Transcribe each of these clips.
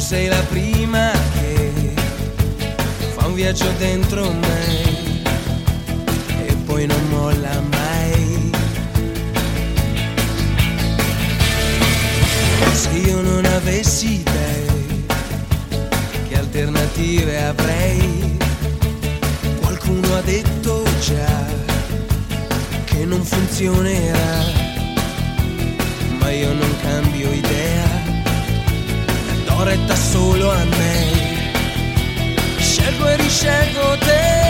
sei la prima che fa un viaggio dentro me e poi non molla mai. Se io non avessi te, che alternative avrei? Qualcuno ha detto già che non funzionerà, ma io non cambio idea, do retta solo a me, scelgo e riscelgo te.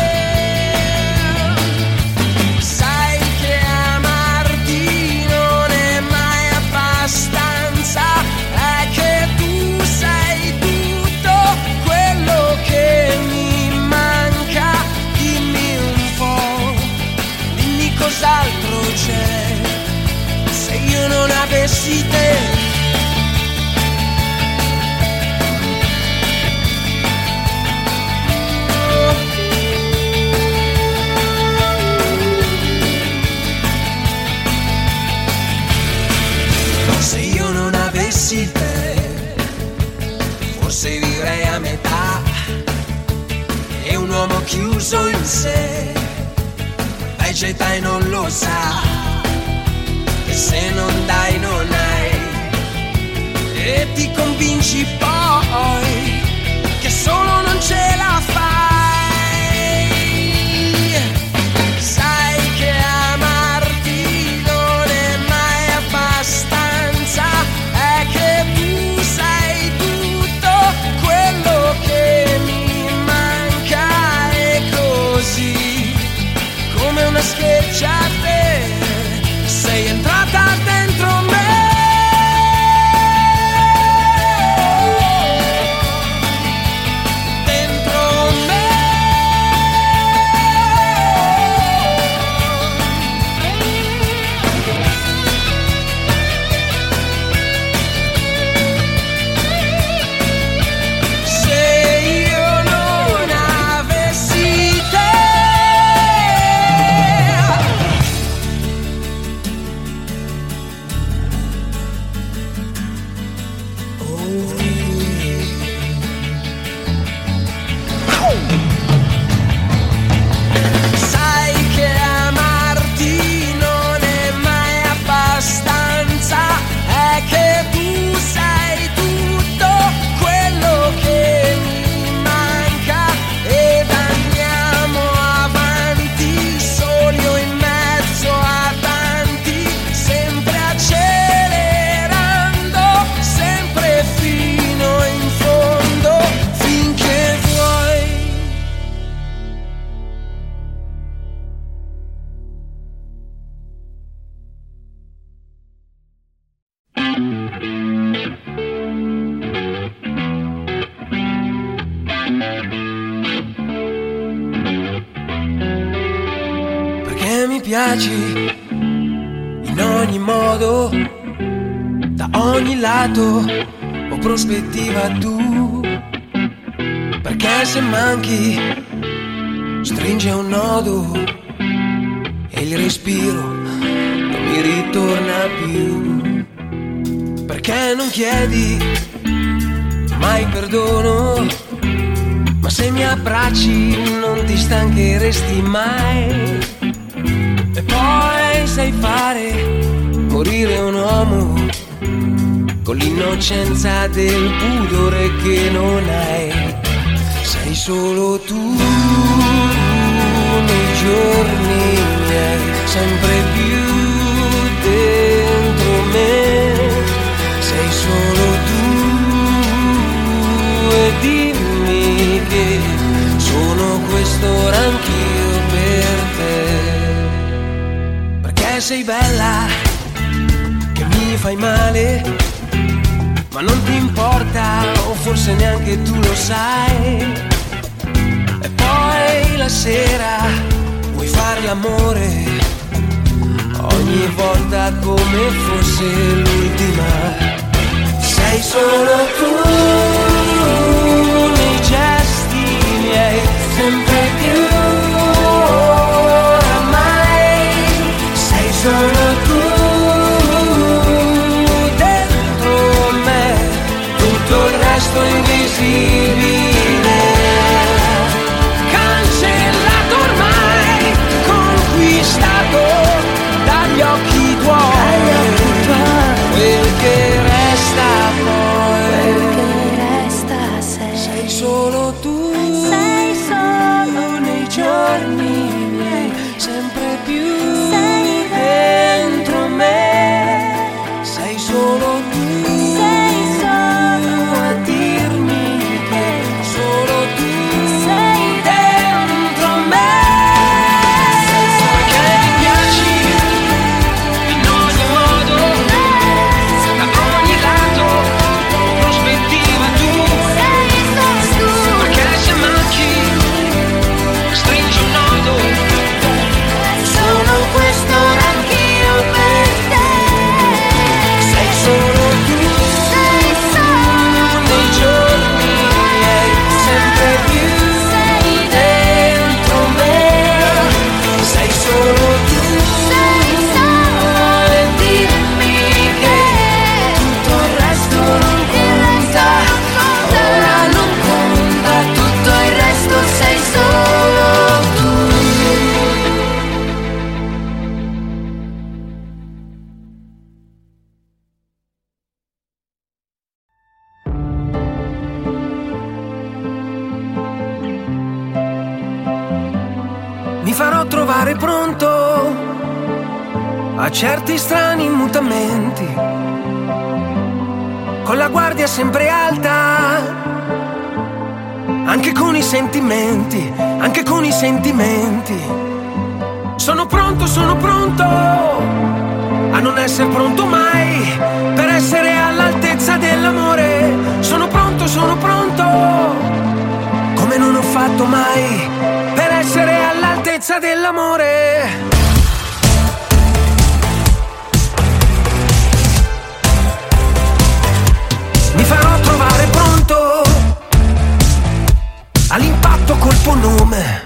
Sai che amarti non è mai abbastanza, è che tu sei tutto quello che mi manca. Dimmi un po', dimmi cos'altro c'è se io non avessi te. Se io non avessi te, forse vivrei a metà. E un uomo chiuso in sé vegeta e non lo sa, che se non dai non hai, e ti convinci poi che solo non ce la fai. Sai che amarti non è mai abbastanza, è che tu sei tutto quello che mi manca, e così come una schiaccia a te sei entrata dentro me. Piaci in ogni modo, da ogni lato o prospettiva tu, perché se manchi stringe un nodo e il respiro non mi ritorna più, perché non chiedi mai perdono, ma se mi abbracci non ti stancheresti mai. E poi sai fare morire un uomo con l'innocenza del pudore che non hai. Sei solo tu nei giorni miei, sempre più dentro me. Sei solo tu e dimmi che sono quest'ora anch'io per te. Sei bella, che mi fai male, ma non ti importa, o forse neanche tu lo sai. E poi la sera vuoi fare l'amore, ogni volta come fosse l'ultima. Sei solo tu nei gesti miei, sempre più solo tu dentro me, tutto il resto impossibile, cancellato ormai, conquistato dagli occhi tuoi, quel che resta poi, sei solo tu, sei solo nei giorni miei, sempre più dentro me, sei solo tu. Mi farò trovare pronto a certi strani mutamenti, con la guardia sempre alta, anche con i sentimenti, anche con i sentimenti. Sono pronto a non essere pronto mai, per essere all'altezza dell'amore. Sono pronto, come non ho fatto mai, per essere all'altezza dell'amore. Mi farò trovare pronto all'impatto colpo nome,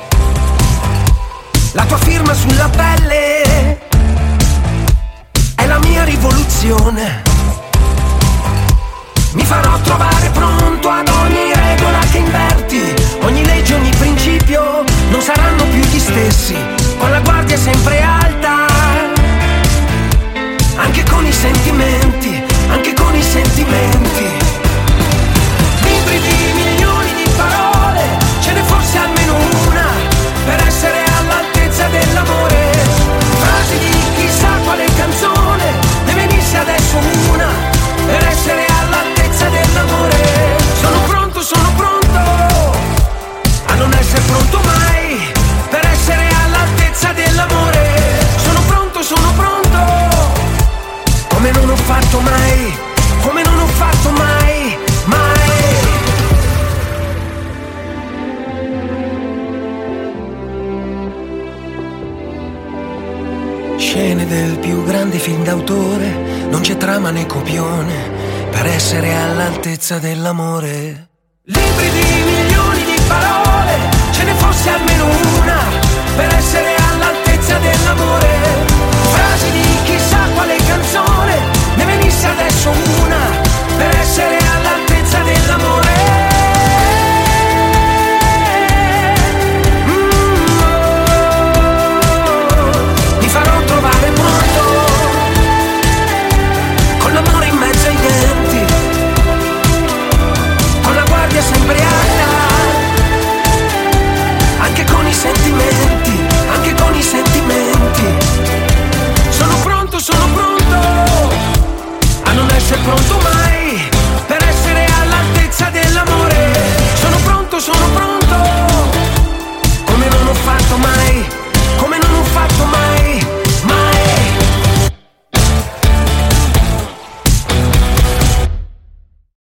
la tua firma sulla pelle è la mia rivoluzione. Mi farò trovare pronto ad ogni regola che inverti, ogni legge, ogni principio non saranno più gli stessi, con la guardia sempre alta, anche con i sentimenti, anche con i sentimenti. Libri di milioni di parole, ce ne fosse almeno una, per essere all'altezza dell'amore. Frasi di chissà quale canzone, ne venisse adesso una, per essere all'altezza dell'amore. Sono pronto a non essere pronto mai, per essere all'altezza dell'amore. Sono pronto, come non ho fatto mai, come non ho fatto mai, mai. Scene del più grande film d'autore, non c'è trama né copione, per essere all'altezza dell'amore. Libri di milioni di parole, ce ne fosse almeno una, per essere